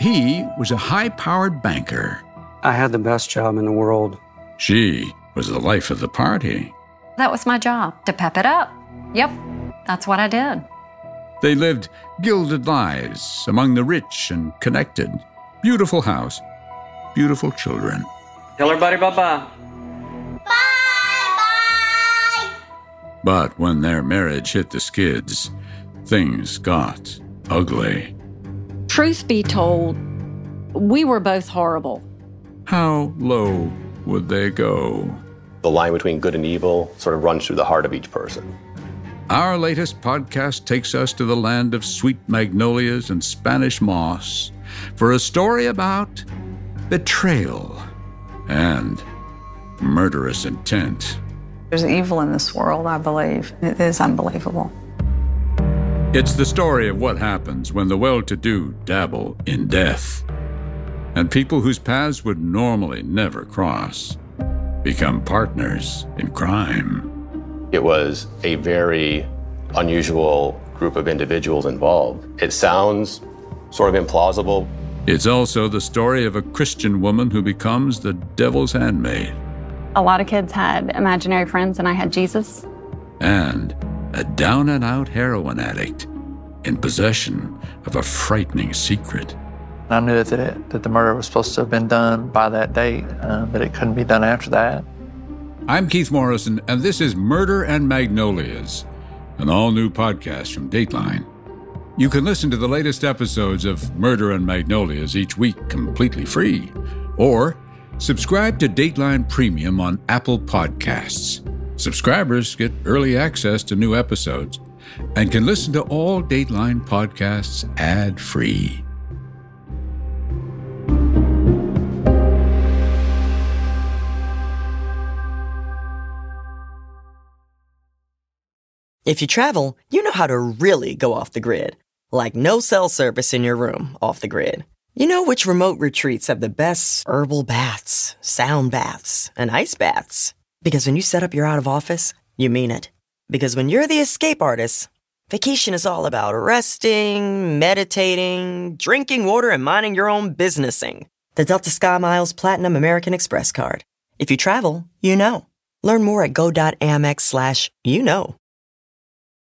He was a high-powered banker. I had the best job in the world. She was the life of the party. That was my job, to pep it up. Yep, that's what I did. They lived gilded lives among the rich and connected. Beautiful house, beautiful children. Tell everybody bye-bye. Bye-bye! But when their marriage hit the skids, things got ugly. Truth be told, we were both horrible. How low would they go? The line between good and evil sort of runs through the heart of each person. Our latest podcast takes us to the land of sweet magnolias and Spanish moss for a story about betrayal and murderous intent. There's evil in this world, I believe. It is unbelievable. It's the story of what happens when the well-to-do dabble in death, and people whose paths would normally never cross become partners in crime. It was a very unusual group of individuals involved. It sounds sort of implausible. It's also the story of a Christian woman who becomes the devil's handmaid. A lot of kids had imaginary friends, and I had Jesus. And a down-and-out heroin addict in possession of a frightening secret. I knew that the murder was supposed to have been done by that date, but it couldn't be done after that. I'm Keith Morrison, and this is Murder and Magnolias, an all-new podcast from Dateline. You can listen to the latest episodes of Murder and Magnolias each week completely free, or subscribe to Dateline Premium on Apple Podcasts. Subscribers get early access to new episodes and can listen to all Dateline podcasts ad-free. If you travel, you know how to really go off the grid. Like no cell service in your room, off the grid. You know which remote retreats have the best herbal baths, sound baths, and ice baths. Because when you set up your out of office, you mean it. Because when you're the escape artist, vacation is all about resting, meditating, drinking water, and minding your own businessing. The Delta SkyMiles Platinum American Express card. If you travel, you know. Learn more at go.amex/you know.